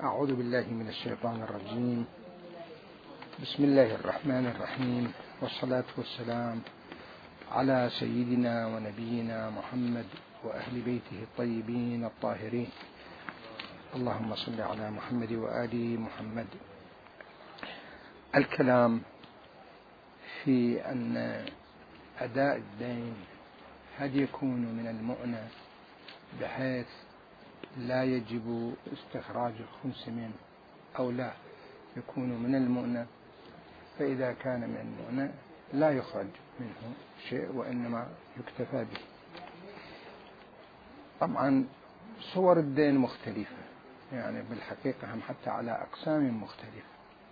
أعوذ بالله من الشيطان الرجيم. بسم الله الرحمن الرحيم، والصلاة والسلام على سيدنا ونبينا محمد وأهل بيته الطيبين الطاهرين. اللهم صل على محمد وآل محمد. الكلام في أن أداء الدين هل يكون من المؤنة بحيث لا يجب استخراج الخمس منه أو لا يكون من المؤنة، فإذا كان من المؤنة لا يخرج منه شيء وإنما يكتفى به. طبعا صور الدين مختلفة، يعني بالحقيقة هم حتى على أقسام مختلفة،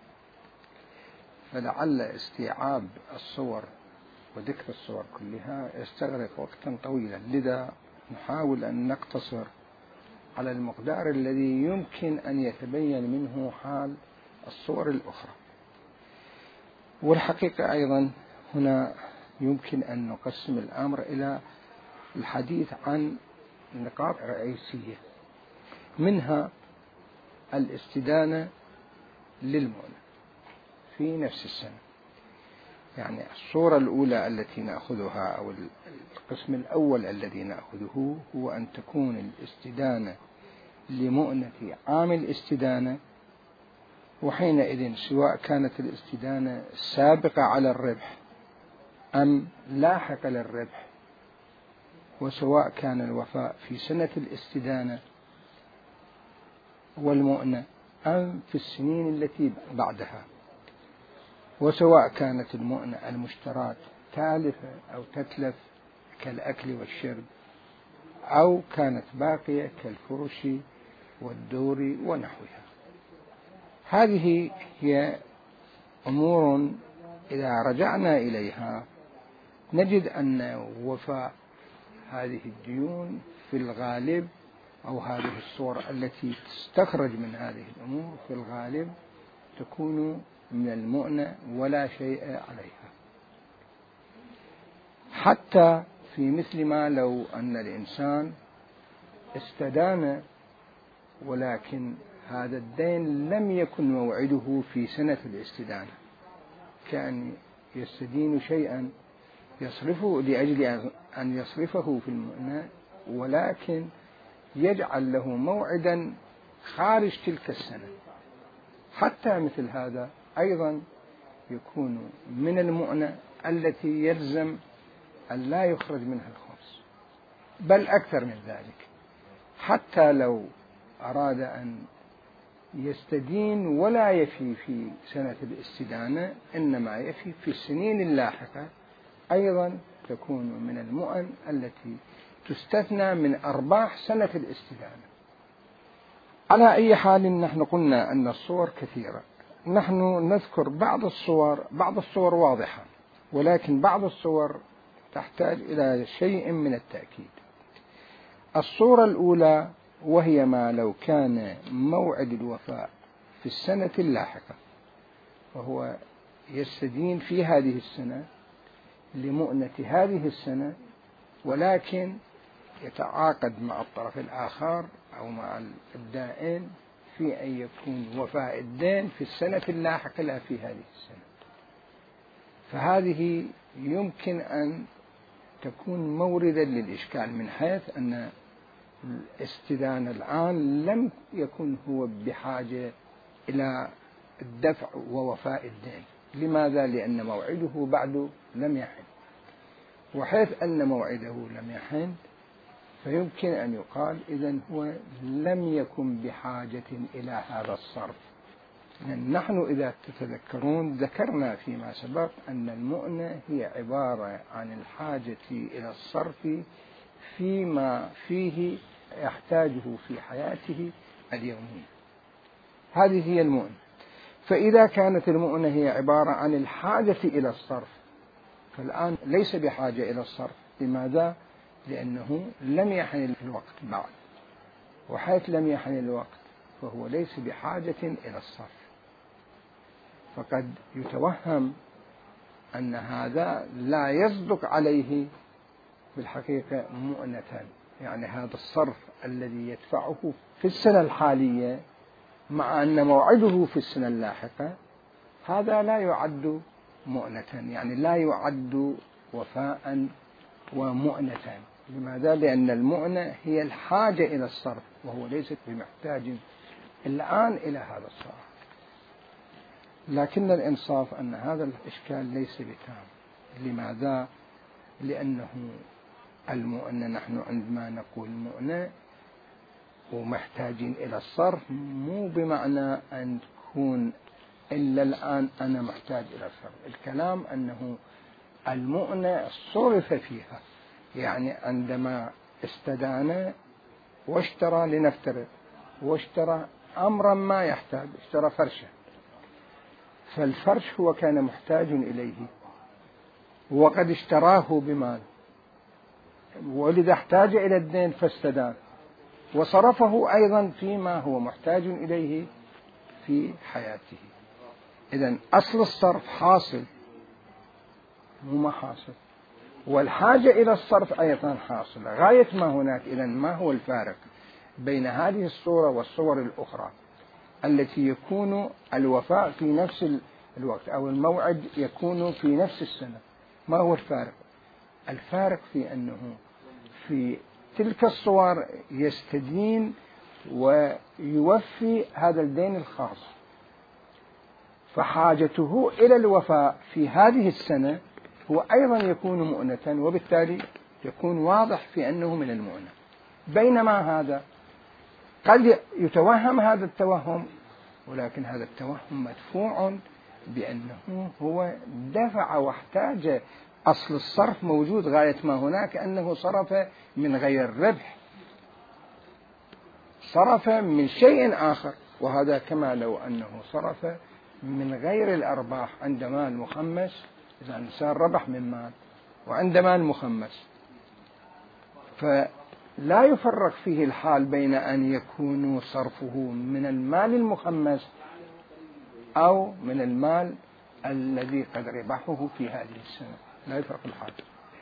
فلعل استيعاب الصور وذكر الصور كلها يستغرق وقتا طويلا، لذا نحاول أن نقتصر على المقدار الذي يمكن أن يتبين منه حال الصور الأخرى. والحقيقة أيضا هنا يمكن أن نقسم الأمر إلى الحديث عن نقاط رئيسية، منها الاستدانة للمؤنة في نفس السنة. يعني الصورة الأولى التي نأخذها أو القسم الأول الذي نأخذه هو أن تكون الاستدانة لمؤنة عام الاستدانة، وحينئذ سواء كانت الاستدانة سابقة على الربح أم لاحقة للربح، وسواء كان الوفاء في سنة الاستدانة والمؤنة أم في السنين التي بعدها، وسواء كانت المؤنة المشترات تالفة أو تتلف كالأكل والشرب، أو كانت باقية كالفرش والدور ونحوها. هذه هي أمور إذا رجعنا إليها نجد أن وفاء هذه الديون في الغالب، أو هذه الصور التي تستخرج من هذه الأمور في الغالب تكون من المؤنة ولا شيء عليها. حتى في مثل ما لو أن الإنسان استدان ولكن هذا الدين لم يكن موعده في سنة الاستدانة، كأن يستدين شيئا يصرفه لأجل أن يصرفه في المؤنة، ولكن يجعل له موعدا خارج تلك السنة. حتى مثل هذا أيضا يكون من المؤنة التي يلزم أن لا يخرج منها الخمس، بل أكثر من ذلك. حتى لو أراد أن يستدين ولا يفي في سنة الاستدانة، إنما يفي في السنين اللاحقة، أيضا تكون من المؤن التي تستثنى من أرباح سنة الاستدانة. على أي حال نحن قلنا أن الصور كثيرة، نحن نذكر بعض الصور واضحة، ولكن بعض الصور تحتاج إلى شيء من التأكيد. الصورة الأولى وهي ما لو كان موعد الوفاء في السنة اللاحقة، وهو يستدين في هذه السنة لمؤنة هذه السنة، ولكن يتعاقد مع الطرف الآخر أو مع الدائن في أن يكون وفاء الدين في السنة اللاحقة لا في هذه السنة. فهذه يمكن أن تكون موردا للإشكال، من حيث أن الاستدانة الآن لم يكن هو بحاجة إلى الدفع ووفاء الدين. لماذا؟ لأن موعده بعد لم يحن، وحيث أن موعده لم يحن فيمكن أن يقال إذن هو لم يكن بحاجة إلى هذا الصرف. نحن إذا تتذكرون ذكرنا فيما سبق أن المؤنة هي عبارة عن الحاجة إلى الصرف فيما فيه يحتاجه في حياته اليومية. هذه هي المؤنة. فإذا كانت المؤنة هي عبارة عن الحاجة إلى الصرف، فالآن ليس بحاجة إلى الصرف. لماذا؟ لأنه لم يحن الوقت بعد، وحيث لم يحن الوقت فهو ليس بحاجة إلى الصرف. فقد يتوهم أن هذا لا يصدق عليه بالحقيقة مؤنة، يعني هذا الصرف الذي يدفعه في السنة الحالية مع أن موعده في السنة اللاحقة، هذا لا يعد مؤنة، يعني لا يعد وفاء ومؤنة. لماذا؟ لأن المؤنة هي الحاجة إلى الصرف، وهو ليس بمحتاج الآن إلى هذا الصرف. لكن الإنصاف أن هذا الإشكال ليس بتام. لماذا؟ لأنه المؤنة، نحن عندما نقول مؤنة ومحتاجين إلى الصرف، مو بمعنى أن تكون إلا الآن أنا محتاج إلى الصرف. الكلام أنه المؤنة صرف فيها، يعني عندما استدان واشترى، لنفترض واشترى أمرا ما يحتاج، اشترى فرشة، فالفرش هو كان محتاج إليه وقد اشتراه بمال، ولذا احتاج إلى الدين فاستدان وصرفه أيضا فيما هو محتاج إليه في حياته. إذن أصل الصرف حاصل، مو ما حاصل، والحاجة إلى الصرف أيضا حاصلة غاية ما هناك. إذن ما هو الفارق بين هذه الصورة والصور الأخرى التي يكون الوفاء في نفس الوقت أو الموعد يكون في نفس السنة؟ ما هو الفارق؟ الفارق في أنه في تلك الصور يستدين ويوفي هذا الدين الخاص، فحاجته إلى الوفاء في هذه السنة هو أيضا يكون مؤنة، وبالتالي يكون واضح في أنه من المؤنة. بينما هذا قد يتوهم هذا التوهم، ولكن هذا التوهم مدفوع بأنه هو دفع واحتاج. أصل الصرف موجود غاية ما هناك أنه صرف من غير ربح، صرف من شيء آخر، وهذا كما لو أنه صرف من غير الأرباح. عند مال مخمس، إذا الإنسان ربح من مال، وعند مال مخمس، فلا يفرق فيه الحال بين أن يكون صرفه من المال المخمس أو من المال الذي قد ربحه في هذه السنة، لا يفرق الحال،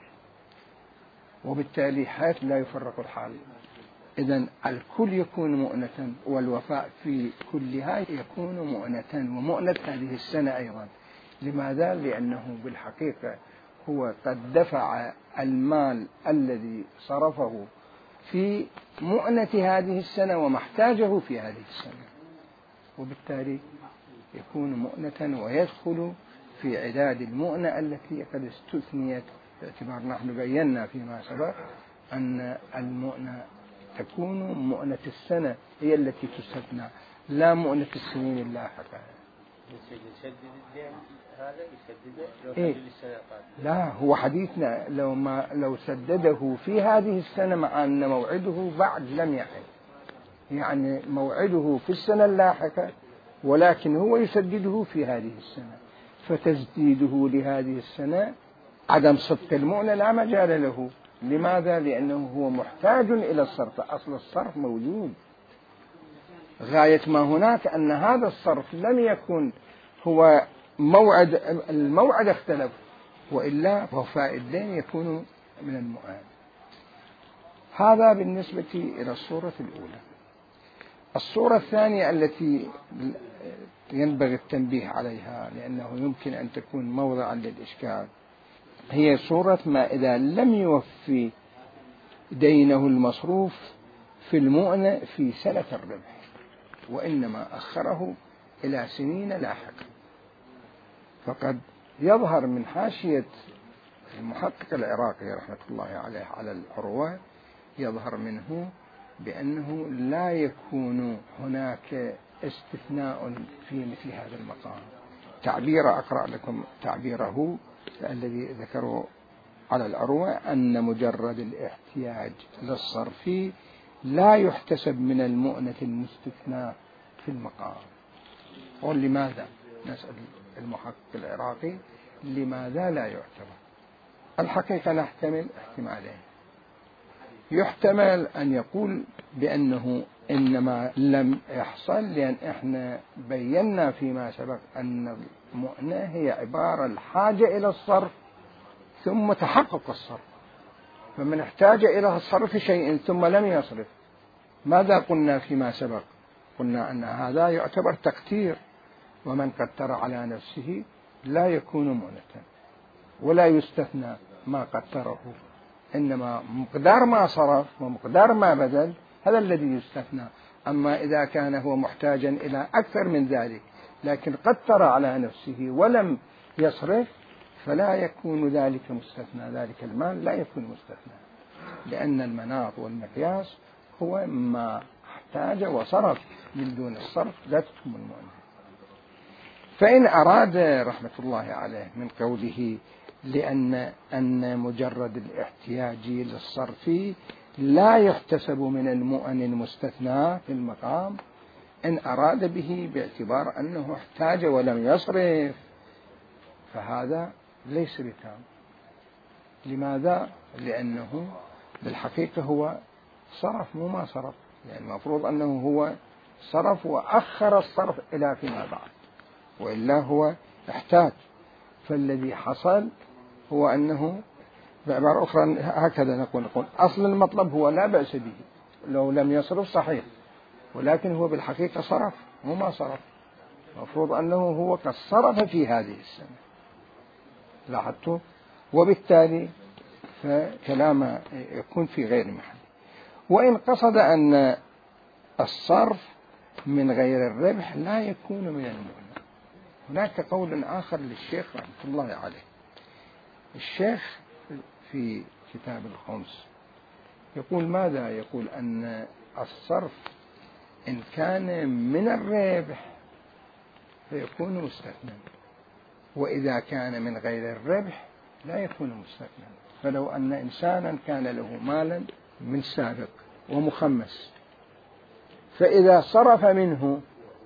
وبالتالي حيث لا يفرق الحال إذن الكل يكون مؤنة، والوفاء في كلها يكون مؤنة، ومؤنة هذه السنة أيضا. لماذا؟ لأنه بالحقيقة هو قد دفع المال الذي صرفه في مؤنة هذه السنة ومحتاجه في هذه السنة، وبالتالي يكون مؤنة ويدخل في عداد المؤنة التي قد استثنيت، باعتبار نحن بينا فيما سبق أن المؤنة تكون مؤنة السنة هي التي تستثنى، لا مؤنة السنين اللاحقة. يسدد الدين هذا يسدده لو إيه؟ سدد السنة لا، هو حديثنا لو سدده في هذه السنة مع أن موعده بعد لم يحل، يعني موعده في السنة اللاحقة ولكن هو يسدده في هذه السنة، فتسديده لهذه السنة عدم صدق المؤنة لا مجال له. لماذا؟ لأنه هو محتاج إلى الصرف، أصل الصرف موجود. غاية ما هناك أن هذا الصرف لم يكن هو الموعد اختلف، وإلا وفاء الدين يكون من المؤان. هذا بالنسبة إلى الصورة الأولى. الصورة الثانية التي ينبغي التنبيه عليها لأنه يمكن أن تكون موضعا للإشكال هي صورة ما إذا لم يوفي دينه المصروف في المؤنة في سنة الربح، وإنما أخره إلى سنين لاحقة. فقد يظهر من حاشية المحقق العراقي رحمة الله عليه على العروة، يظهر منه بأنه لا يكون هناك استثناء في مثل هذا المقام. أقرأ لكم تعبيره الذي ذكروا على العروة: أن مجرد الاحتياج للصرف لا يحتسب من المؤنة المستثنى في المقام. ولماذا؟ نسأل المحقق العراقي لماذا لا يعتبر؟ الحقيقة نحتمل احتمالين. يحتمل أن يقول بأنه إنما لم يحصل لأن إحنا بينا فيما سبق أن المؤنة هي عبارة الحاجة إلى الصرف ثم تحقق الصرف، فمن احتاج إلى صرف شيء ثم لم يصرف، ماذا قلنا فيما سبق؟ قلنا أن هذا يعتبر تقتير، ومن قتر على نفسه لا يكون مؤنة ولا يستثنى ما قتره، إنما مقدار ما صرف ومقدار ما بذل هذا الذي يستثنى. أما إذا كان هو محتاجا إلى أكثر من ذلك لكن قتر على نفسه ولم يصرف فلا يكون ذلك مستثنى، ذلك المال لا يكون مستثنى، لأن المناط والمقياس هو ما احتاج وصرف، من دون الصرف لا تكون المؤنة. فإن أراد رحمة الله عليه من قوله لأن مجرد الاحتياج للصرف لا يحتسب من المؤن المستثنى في المقام، إن أراد به باعتبار أنه احتاج ولم يصرف فهذا ليس بتام. لماذا؟ لأنه بالحقيقة هو صرف مو ما صرف، يعني المفروض أنه هو صرف وأخر الصرف إلى فيما بعد، وإلا هو احتاج. فالذي حصل هو أنه بعبارة أخرى هكذا نقول أصل المطلب هو لا بأس به لو لم يصرف صحيح، ولكن هو بالحقيقة صرف مو ما صرف، المفروض أنه هو قد صرف في هذه السنة، لاحظتوا؟ وبالتالي فكلامه يكون في غير محل. وإن قصد أن الصرف من غير الربح لا يكون من المؤنة، هناك قول آخر للشيخ رحمة الله عليه. الشيخ في كتاب الخمس يقول ماذا؟ يقول أن الصرف إن كان من الربح فيكون مستثنى، وإذا كان من غير الربح لا يكون مستثنى. فلو أن إنسانا كان له مالا من سابق ومخمس، فإذا صرف منه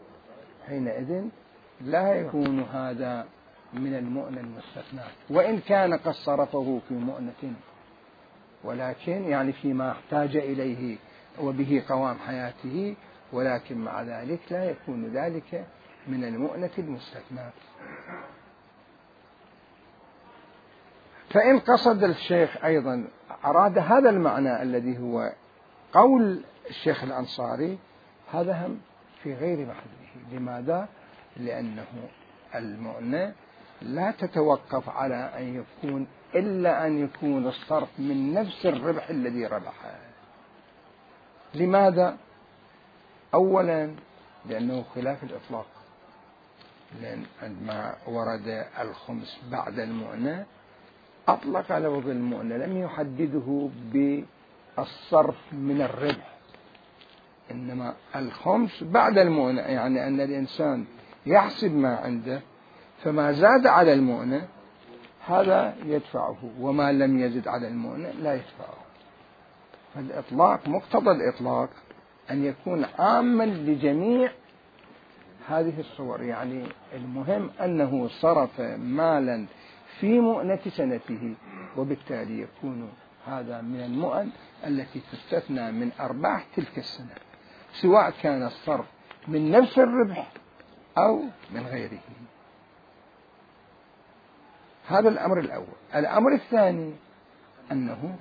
حينئذ لا يكون هذا من المؤنة المستثنى، وإن كان قد صرفه في مؤنة، ولكن يعني فيما احتاج إليه وبه قوام حياته، ولكن مع ذلك لا يكون ذلك من المؤنة المستثنى. فإن قصد الشيخ أيضا أراد هذا المعنى الذي هو قول الشيخ الأنصاري، هذا هم في غير محله. لماذا؟ لأنه المؤنة لا تتوقف على أن يكون إلا أن يكون الصرف من نفس الربح الذي ربحه. لماذا؟ أولا لأنه خلاف الإطلاق، لأن عندما ورد الخمس بعد المؤنة أطلق لفظ المؤنة، لم يحدده بالصرف من الربح، إنما الخمس بعد المؤنة، يعني أن الإنسان يحسب ما عنده فما زاد على المؤنة هذا يدفعه، وما لم يزد على المؤنة لا يدفعه. فالإطلاق مقتضى الإطلاق أن يكون عاما لجميع هذه الصور، يعني المهم أنه صرف مالا في مؤنة سنته، وبالتالي يكون هذا من المؤن التي تستثنى من أرباح تلك السنة، سواء كان الصرف من نفس الربح أو من غيره. هذا الأمر الأول. الأمر الثاني أنه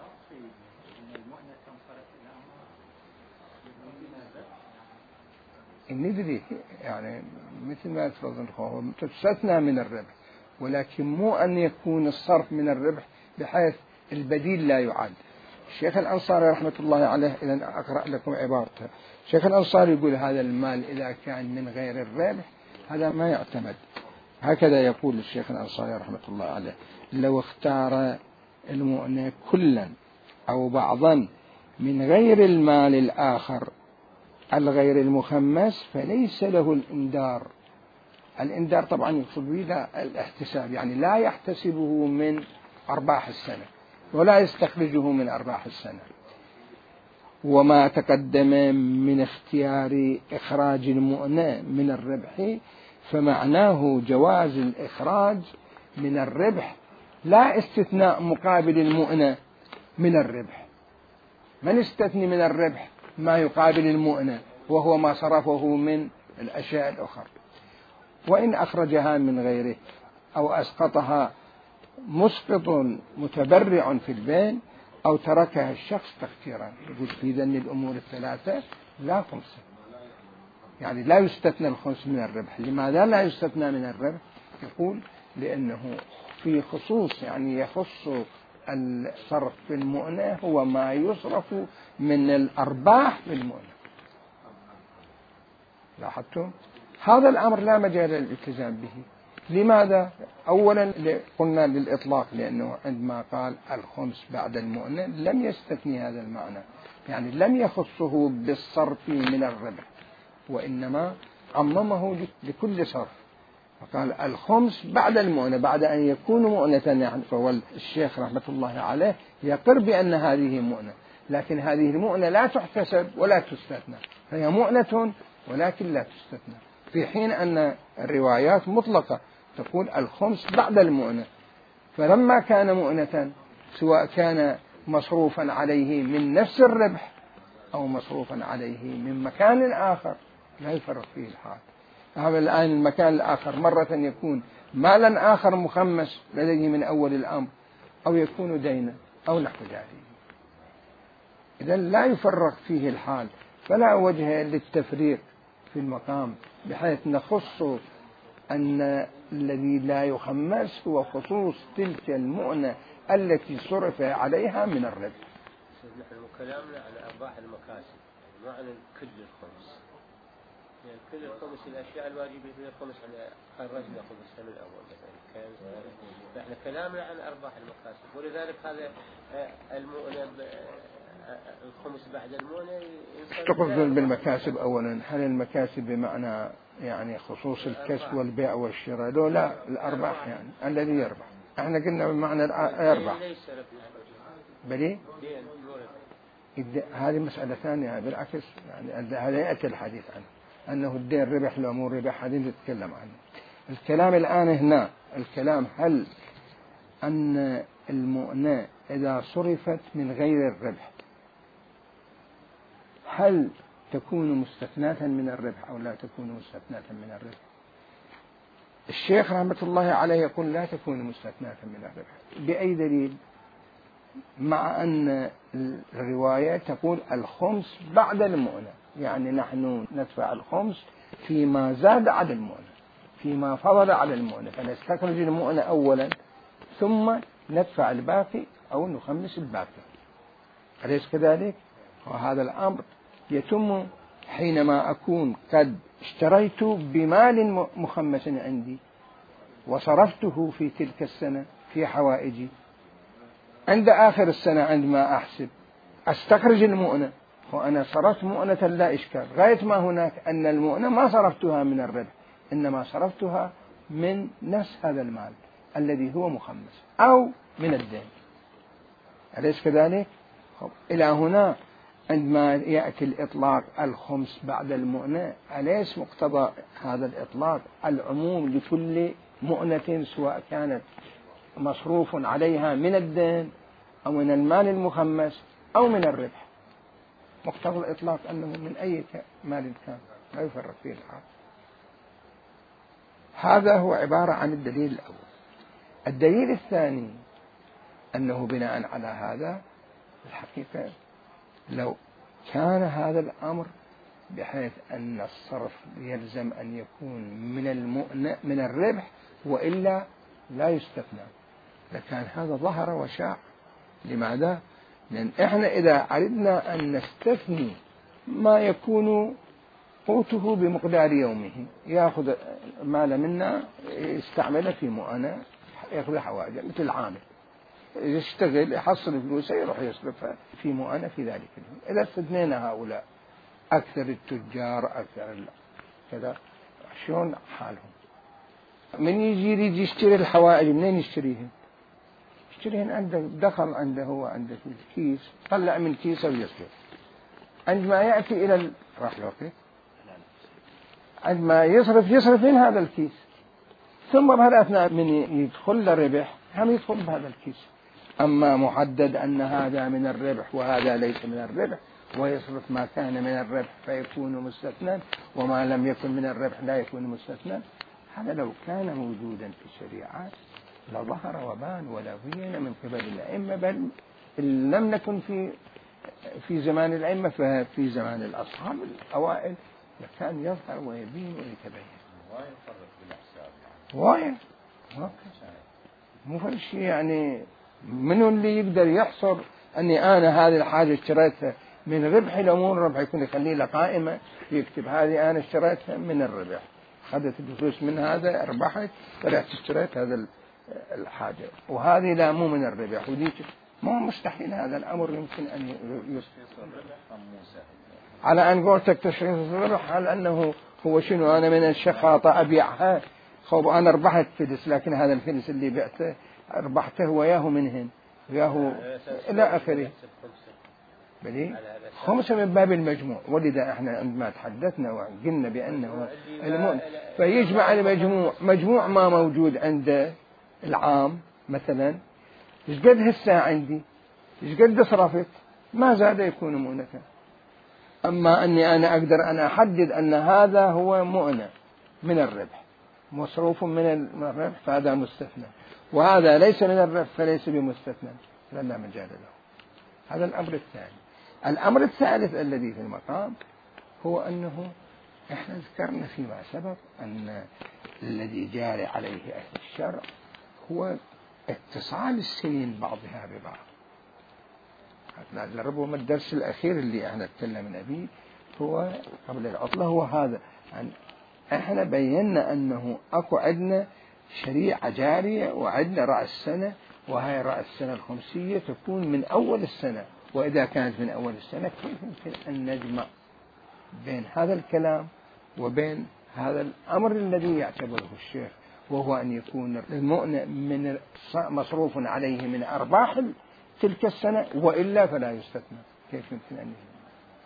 ندري يعني مثل ما تفضل هو تستثنى من الربح، ولكن مو أن يكون الصرف من الربح بحيث البديل لا يعاد. الشيخ الأنصاري رحمة الله عليه، إذا أقرأ لكم عبارته، الشيخ الأنصاري يقول هذا المال إذا كان من غير الربح هذا ما يعتمد. هكذا يقول الشيخ الأنصاري رحمة الله عليه: لو اختار المؤنة كلا أو بعضا من غير المال الآخر الغير المخمس فليس له الإندار. الإندار طبعا يقصد به الاحتساب، يعني لا يحتسبه من أرباح السنة ولا يستخرجه من أرباح السنة. وما تقدم من اختيار إخراج المؤنة من الربح فمعناه جواز الإخراج من الربح، لا استثناء مقابل المؤنة من الربح. من استثني من الربح ما يقابل المؤنة وهو ما صرفه من الأشياء الأخرى. وإن أخرجها من غيره أو أسقطها مسقط متبرع في البين أو تركها الشخص تختيرا، يقول في ذن الأمور الثلاثة لا تنصب. يعني لا يستثنى الخمس من الربح. لماذا لا يستثنى من الربح؟ يقول لأنه في خصوص، يعني يخص الصرف في المؤنة هو ما يصرف من الأرباح في المؤنة. لاحظتم؟ هذا الأمر لا مجال للالتزام به. لماذا؟ أولا قلنا للإطلاق، لأنه عندما قال الخمس بعد المؤنة لم يستثني هذا المعنى، يعني لم يخصه بالصرف من الربح، وإنما عممه لكل صرف، فقال الخمس بعد المؤنة، بعد أن يكون مؤنة. يعني فهو الشيخ رحمة الله عليه يقر بأن هذه مؤنة، لكن هذه المؤنة لا تحتسب ولا تستثنى، فهي مؤنة ولكن لا تستثنى، في حين أن الروايات مطلقة تقول الخمس بعد المؤنة. فلما كان مؤنة، سواء كان مصروفا عليه من نفس الربح أو مصروفا عليه من مكان آخر لا يفرق فيه الحال. هذا الآن المكان الآخر مرة يكون مالا آخر مخمس لديه من أول الأمر، أو يكون دينا أو نحو ذلك. إذا لا يفرق فيه الحال، فلا وجه للتفريق في المقام بحيث نخص أن الذي لا يخمس هو خصوص تلك المؤنة التي صرف عليها من الربح. نحن كلامنا على أرباح المكاسب، ما عن كل الخمس. يعني كل الخمس الأشياء الواجبة في الخمس، على خرجنا خمسها من الأول مثلا كان، نحن كلامنا عن أرباح المكاسب، ولذلك هذا المؤنة الخمس بعد المؤنة. تقصد بالمكاسب أولا، هل المكاسب بمعنى يعني خصوص الكسب والبيع والشراء؟ لا، الأرباح يعني الذي يربح. احنا قلنا بمعنى يربح. بلي هذه مسألة ثانية، بالعكس يعني هذا يأتي الحديث عنه أنه الدين ربح لو مو ربح، هذه نتكلم عنه. الكلام الآن هنا الكلام هل أن المؤنة إذا صرفت من غير الربح هل تكون مستثناة من الربح أو لا تكون مستثناة من الربح؟ الشيخ رحمة الله عليه يقول لا تكون مستثناة من الربح. بأي دليل؟ مع أن الرواية تقول الخمس بعد المؤنة، يعني نحن ندفع الخمس فيما زاد على المؤنة، فيما فضل على المؤنة، فنستخرج المؤنة أولا ثم ندفع الباقي أو نخمس الباقي، أليس كذلك؟ وهذا الأمر يتم حينما أكون قد اشتريت بمال مخمس عندي وصرفته في تلك السنة في حوائجي، عند آخر السنة عندما أحسب أستخرج المؤنة، وأنا صرفت مؤنة لا إشكال، غاية ما هناك أن المؤنة ما صرفتها من الربح، إنما صرفتها من نفس هذا المال الذي هو مخمس أو من الدين، أليس كذلك؟ إلى هنا عندما يأتي الإطلاق الخمس بعد المؤنة، أليس مقتضى هذا الإطلاق العموم لكل مؤنة سواء كانت مصروف عليها من الدين أو من المال المخمس أو من الربح؟ مقتضى الإطلاق أنه من أي مال كان لا يفرق فيه الحال. هذا هو عبارة عن الدليل الأول. الدليل الثاني أنه بناء على هذا الحقيقة لو كان هذا الأمر بحيث أن الصرف يلزم أن يكون من الربح وإلا لا يستثنى لكان هذا ظهر وشاع. لماذا؟ لأن إحنا إذا أردنا أن نستثني ما يكون قوته بمقدار يومه، يأخذ مال منا يستعمله في مؤنة يأخذ حوائجه، مثل عامل يشتغل يحصل فلوسه يروح يصرفها في مؤنة في ذلك اليوم. إذا استثنينا هؤلاء أكثر التجار أكثر كذا شلون حالهم؟ من يجي يشتري الحوائج منين يشتريهن؟ يشتريهن عنده دخل عنده هو عنده في الكيس، طلع من كيسه ويصرف. عندما يأتي إلى راح الوقت عندما يصرف من هذا الكيس، ثم بهذا أثناء من يدخل الربح هم يدخل بهذا الكيس. أما محدد أن هذا من الربح وهذا ليس من الربح ويصرف ما كان من الربح فيكون مستثنى وما لم يكن من الربح لا يكون مستثنى، هذا لو كان موجودا في الشريعات لظهر وبان ولا بين من قبل الأئمة، بل لم نكن في زمان الأئمة ففي زمان الأصحاب الأوائل كان يظهر ويبين ويتبين. وايد فرق بالحساب وايد مو في شيء يعني. منو اللي يقدر يحصر أني أنا هذه الحاجة اشتريتها من ربحي لو مو ربح، يكون يخلي له قائمة يكتب هذه أنا اشتريتها من الربح، أخذت الفلوس من هذا ربحت فرحت اشتريت هذا الحاجة، وهذه لا مو من الربح وديك ما مستحيل. هذا الأمر يمكن أن على أن قلتك تشخيص الربح على أنه هو شنو أنا من الشخاطة أبيعها خوب أنا ربحت فلس، لكن هذا الفلس اللي بعته ربحته وياه منهن وياه إلى آخره. بلي خمسة من باب المجموع. ولذا احنا عندما تحدثنا وقلنا بأنه المؤمن فيجمع المجموع مجموع ما موجود عند العام مثلا إيش قد هسه عندي إيش قد صرفت ما زاد يكون مؤنة. أما أني أنا أقدر أن أحدد أن هذا هو مؤنة من الربح مصروف من الربح فهذا مستثنى، وهذا ليس من الربح فليس بمستثنى لا مجال له. هذا الأمر الثاني. الأمر الثالث الذي في المقام هو أنه إحنا ذكرنا فيما سبق أن الذي جاري عليه أهل الشرع هو اتصال السنين بعضها ببعض. ربما الدرس الأخير اللي احنا تكلمنا به هو قبل العطلة هو هذا، أن احنا بينا أنه أكو عندنا شريعة جارية وعندنا رأس السنة، وهي رأس السنة الخمسية تكون من أول السنة. وإذا كانت من أول السنة كيف يمكن أن نجمع بين هذا الكلام وبين هذا الأمر الذي يعتبره الشيخ، وهو أن يكون المؤنة من مصروف عليه من أرباح تلك السنة وإلا فلا يستثنى. كيف يمكن أن يجمع؟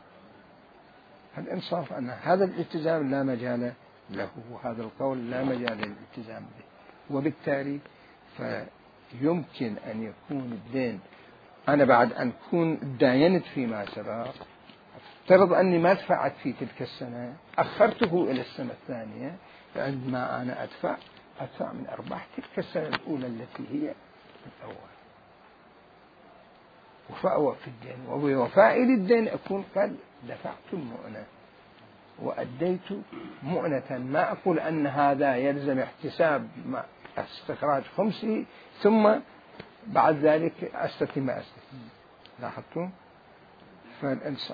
الإنصاف أن هذا الالتزام لا مجال له، وهذا القول لا مجال للالتزام به، وبالتالي فيمكن أن يكون الدين أنا بعد أن أكون داينت فيما سبق افترض أني ما دفعت في تلك السنة أخرته إلى السنة الثانية، فعندما أنا أدفع من أرباح تلك السنة الأولى التي هي الأول وفأوى في الدين، وبوفائي للدين أكون قد دفعت المؤنة وأديت مؤنة. ما أقول أن هذا يلزم احتساب استخراج خمسي ثم بعد ذلك أستثني ما أستثني. لاحظتم؟ فالإنسان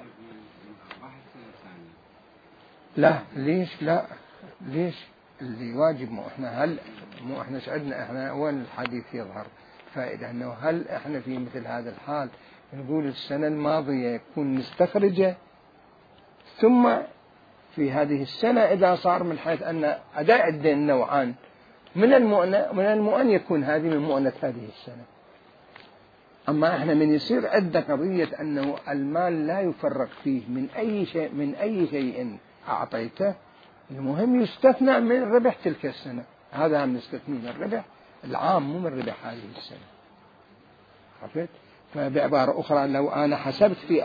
لا ليش لا ليش اللي واجب مو احنا سعدنا احنا وين الحديث يظهر فائدة أنه هل احنا في مثل هذا الحال نقول السنة الماضية يكون نستخرجه ثم في هذه السنة إذا صار من حيث أن أداء الدين نوعان من المؤن يكون هذه من مؤنة هذه السنة. أما احنا من يصير عندنا قضية أنه المال لا يفرق فيه من أي شيء أعطيته، المهم يستثنى من ربح تلك السنة. هذا هم نستثني من الربح العام مو من ربح هذه السنة. عرفت؟ فبعبارة أخرى لو أنا حسبت في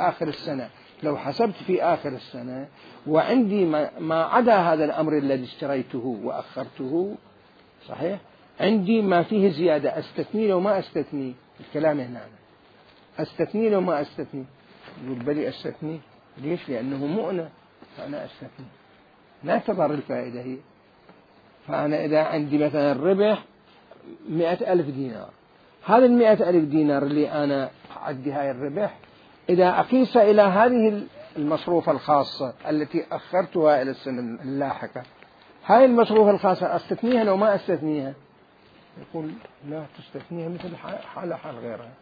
آخر السنة وعندي ما عدا هذا الأمر الذي اشتريته وأخرته صحيح عندي ما فيه زيادة أستثني لو ما أستثني. الكلام هنا أستثني لو ما أستثني. يقول بلي أستثني. ليش؟ لأنه مؤنة فأنا أستثني لا تضر الفائدة هي. فأنا إذا عندي مثلا الربح 100,000 دينار، هذا 100,000 دينار اللي أنا أعدي هاي الربح إذا أقيس إلى هذه المصروفة الخاصة التي أخرتها إلى السنة اللاحقة، هاي المصروفة الخاصة أستثنيها لو ما أستثنيها؟ يقول لا تستثنيها مثل حال غيرها.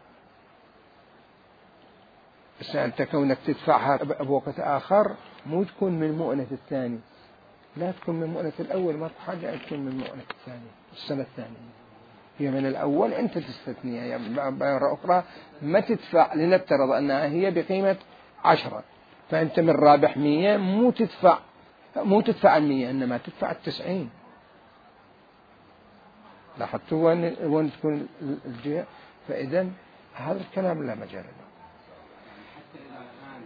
بس أنت كونك تدفعها بوقت آخر مو تكون من مؤنة الثاني، لا تكون من مؤنة الأول، ما حاجة تكون من مؤنة الثاني السنة الثانية. هي من الأول أنت تستثنيها. يعني بعبارة أخرى ما تدفع، لنفترض أنها هي بقيمة 10، فأنت من رابح 100 مو تدفع 100 إنما تدفع 90. لاحظتوا وين تكون الجهة؟ فإذا هذا الكلام لا مجال له. حتى إذا كان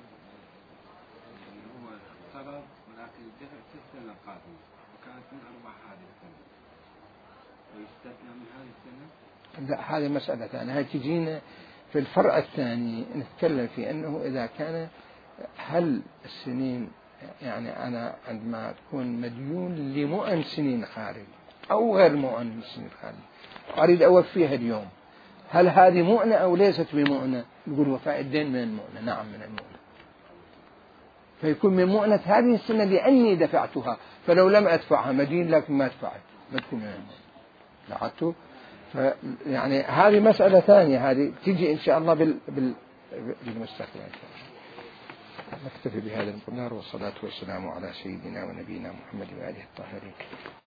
هو اقترض ولكن الدفع في السنة القادمة وكانت من أرباح هذه السنة ويستثنى من هذه السنة؟ لا هذه مسألة ثانية. هاي تجينا في الفرع الثاني نتكلم في أنه إذا كان هل السنين يعني أنا عندما أكون مديون لمؤن سنين خارج أو غير مؤن سنين خارج أريد أوفيها اليوم، هل هذه مؤنة أو ليست بمؤنة؟ يقول وفاء الدين من المؤنة. نعم من المؤنة، فيكون من مؤنة هذه السنة لأني دفعتها، فلو لم أدفعها مدين لكن ما دفعت ما تكون من المؤنة. لاحظتوا؟ يعني هذه مسألة ثانية، هذه تيجي إن شاء الله بالمستقبل إن شاء الله. نكتفي بهذا المقدار، والصلاة والسلام على سيدنا ونبينا محمد وآله الطاهرين.